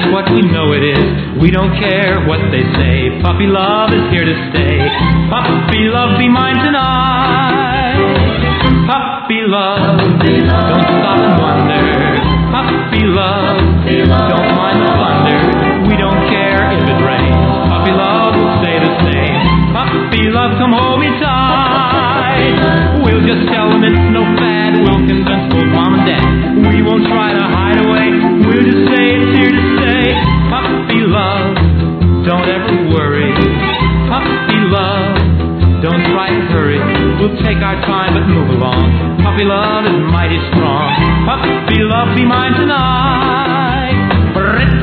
what we know it is. We don't care what they say. Puppy love is here to stay. Puppy love, be mine tonight. Puppy love, don't stop and wonder. Puppy love, don't mind the thunder. We don't care if it rains. Puppy love will stay the same. Puppy love, come hold me tight. We'll just tell them it's no fad. We'll convince both mom and dad. We won't try to hide away. We'll just say it's here to stay. Puppy love, don't ever worry. Puppy love, don't try to hurry. We'll take our time but move along. Puppy love is mighty strong. Puppy love, be mine tonight. Brit.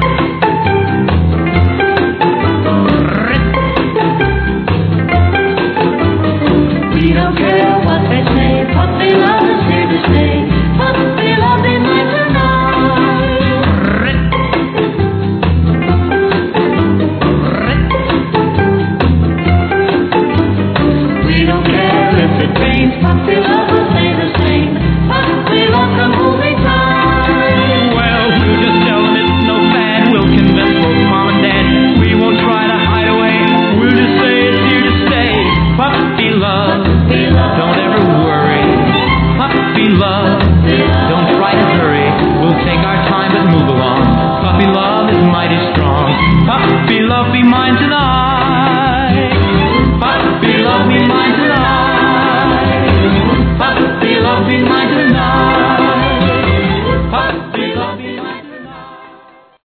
We don't care what they say. Puppy love is here to stay. Puppy love, be mine tonight. We don't care if it rains. Puppy love will stay the same. Puppy love, come hold me tight. Well, we'll just tell them it's no fad. We'll convince both mom and dad. We won't try to hide away. We'll just say it's here to stay. Puppy love, don't ever worry. Puppy love, don't try to hurry. We'll take our time but move along. Puppy love is mighty strong. Puppy love, be mine tonight. Puppy love, be mine.